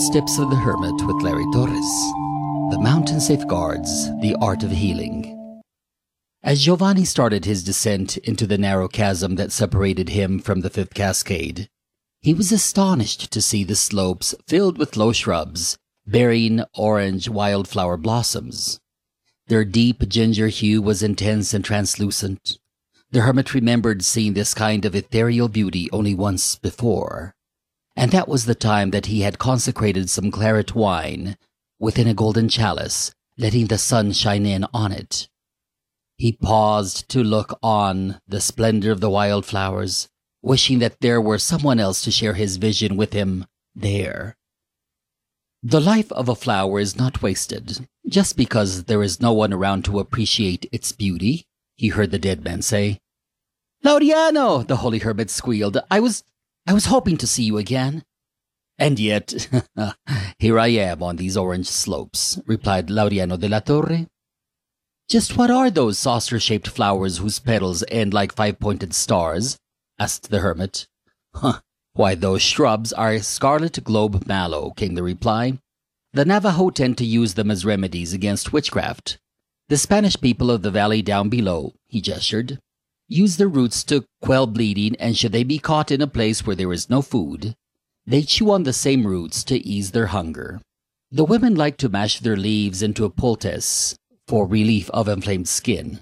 Footsteps of the Hermit with Larry Torres. The mountain safeguards the art of healing. As Giovanni started his descent into the narrow chasm that separated him from the fifth cascade, he was astonished to see the slopes filled with low shrubs, bearing orange wildflower blossoms. Their deep ginger hue was intense and translucent. The hermit remembered seeing this kind of ethereal beauty only once before, and that was the time that he had consecrated some claret wine within a golden chalice, letting the sun shine in on it. He paused to look on the splendor of the wildflowers, wishing that there were someone else to share his vision with him there. The life of a flower is not wasted just because there is no one around to appreciate its beauty, he heard the dead man say. "Laureano!" the holy hermit squealed. I was hoping to see you again." "And yet, here I am on these orange slopes," replied Laureano de la Torre. "Just what are those saucer-shaped flowers whose petals end like five-pointed stars?" asked the hermit. "Why, those shrubs are scarlet globe mallow," came the reply. "The Navajo tend to use them as remedies against witchcraft. The Spanish people of the valley down below," he gestured, "use their roots to quell bleeding, and should they be caught in a place where there is no food, they chew on the same roots to ease their hunger. The women like to mash their leaves into a poultice for relief of inflamed skin.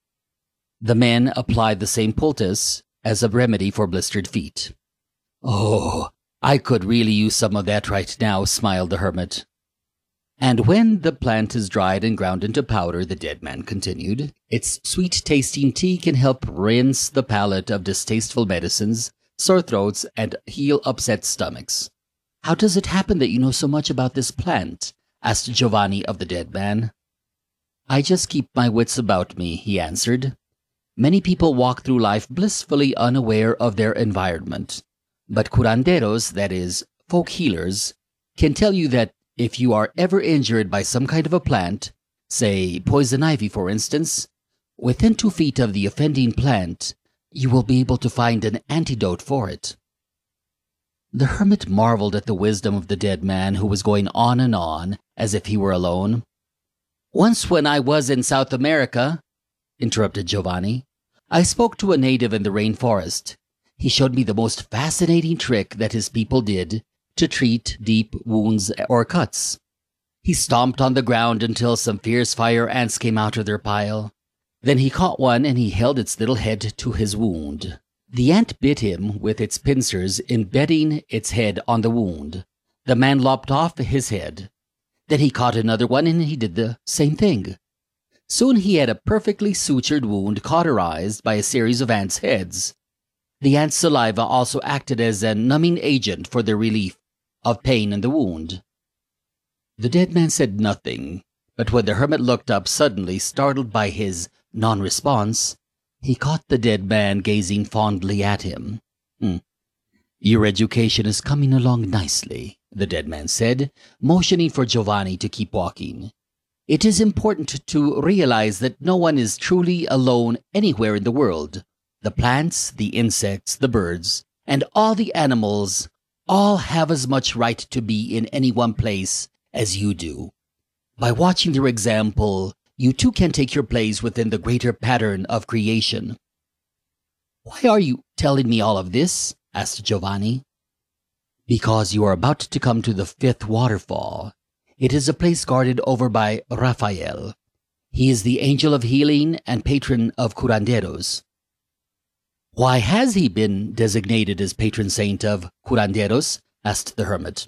The men apply the same poultice as a remedy for blistered feet." "Oh, I could really use some of that right now," smiled the hermit. "And when the plant is dried and ground into powder," the dead man continued, "its sweet-tasting tea can help rinse the palate of distasteful medicines, sore throats, and heal upset stomachs." "How does it happen that you know so much about this plant?" asked Giovanni of the dead man. "I just keep my wits about me," he answered. "Many people walk through life blissfully unaware of their environment. But curanderos, that is, folk healers, can tell you that if you are ever injured by some kind of a plant, say poison ivy for instance, within 2 feet of the offending plant, you will be able to find an antidote for it." The hermit marveled at the wisdom of the dead man, who was going on as if he were alone. "Once when I was in South America," interrupted Giovanni, "I spoke to a native in the rainforest. He showed me the most fascinating trick that his people did to treat deep wounds or cuts. He stomped on the ground until some fierce fire ants came out of their pile. Then he caught one and he held its little head to his wound. The ant bit him with its pincers, embedding its head on the wound. The man lopped off his head. Then he caught another one and he did the same thing. Soon he had a perfectly sutured wound cauterized by a series of ants' heads. The ant's saliva also acted as a numbing agent for the relief of pain in the wound." The dead man said nothing, but when the hermit looked up suddenly, startled by his non-response, he caught the dead man gazing fondly at him. "Your education is coming along nicely," the dead man said, motioning for Giovanni to keep walking. "It is important to realize that no one is truly alone anywhere in the world. The plants, the insects, the birds, and all the animals all have as much right to be in any one place as you do. By watching their example, you too can take your place within the greater pattern of creation." "Why are you telling me all of this?" asked Giovanni. "Because you are about to come to the 5th waterfall. It is a place guarded over by Raphael. He is the angel of healing and patron of curanderos." "Why has he been designated as patron saint of curanderos?" asked the hermit.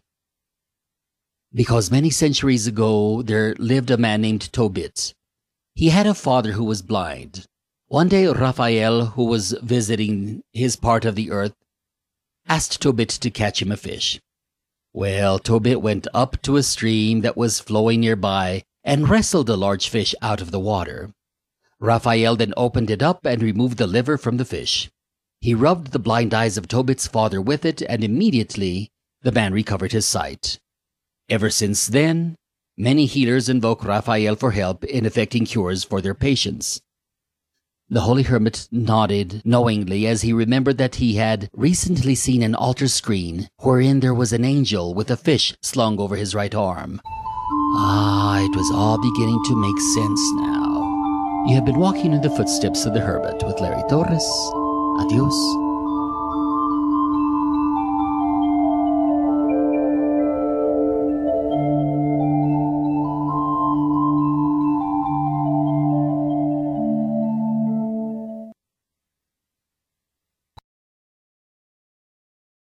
"Because many centuries ago there lived a man named Tobit. He had a father who was blind. One day Raphael, who was visiting his part of the earth, asked Tobit to catch him a fish. Well, Tobit went up to a stream that was flowing nearby and wrestled a large fish out of the water. Raphael then opened it up and removed the liver from the fish. He rubbed the blind eyes of Tobit's father with it, and immediately the man recovered his sight. Ever since then, many healers invoke Raphael for help in effecting cures for their patients." The holy hermit nodded knowingly as he remembered that he had recently seen an altar screen wherein there was an angel with a fish slung over his right arm. It was all beginning to make sense now. You have been walking in the footsteps of the hermit with Larry Torres. Adios.